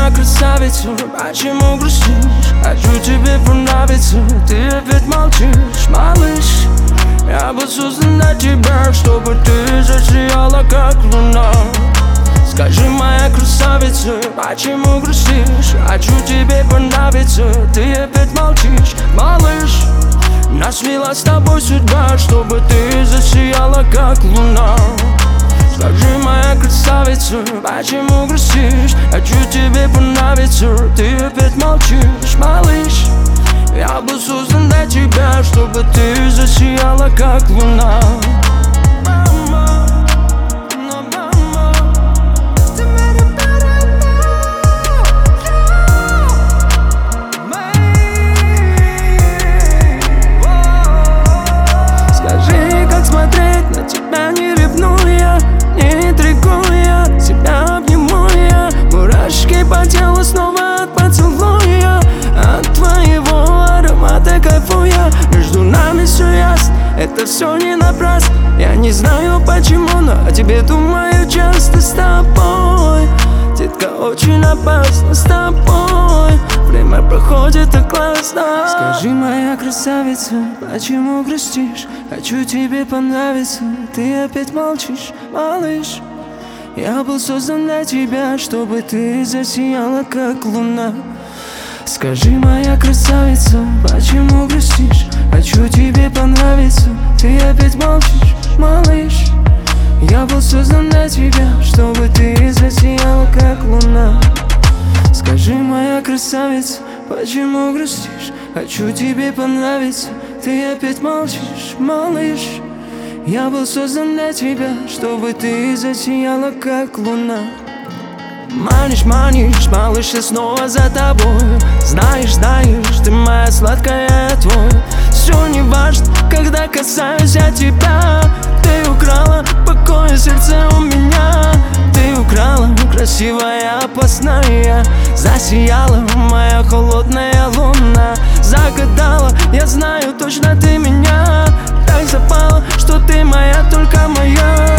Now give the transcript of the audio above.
моя красавица, почему грустишь? Хочу тебе понравиться, ты опять молчишь. Малыш, я был создан для тебя, чтобы ты засияла как луна. Скажи, моя красавица, почему грустишь? Хочу тебе понравиться, ты опять молчишь. Малыш, нас свела с тобой судьба, чтобы ты засияла как луна. Скажи, моя красавица, почему грустишь? Хочу тебе понравиться, ты опять молчишь. Малыш, я был создан для тебя, чтобы ты засияла как луна. Скажи, как смотреть на тебя, не ревнуя, не интригуя, тебя обниму я. Мурашки по телу снова от поцелуя, от твоего аромата кайфуя. Между нами все ясно, это все не напрасно. Я не знаю почему, но о тебе думаю часто. С тобой, детка, очень опасно. С тобой время проходит так классно. Скажи, моя красавица, почему грустишь? Хочу тебе понравиться, ты опять молчишь. Малыш, я был создан для тебя, чтобы ты засияла как луна. Скажи, моя красавица, почему грустишь? Хочу тебе понравиться, ты опять молчишь. Малыш, я был создан для тебя, чтобы ты засияла как луна. Скажи, моя красавица, почему грустишь? Хочу тебе понравиться, ты опять молчишь. Малыш, я был создан для тебя, чтобы ты засияла как луна. Манишь, манишь, малыш, я снова за тобой. Знаешь, знаешь, ты моя сладкая, я твой. Все не важно, когда касаюсь я тебя. Ты украла покой сердце у меня. Ты украла красивая, опасная. Засияла моя холодная луна. Загадала, я знаю точно ты меня. Так запала, что ты моя, только моя.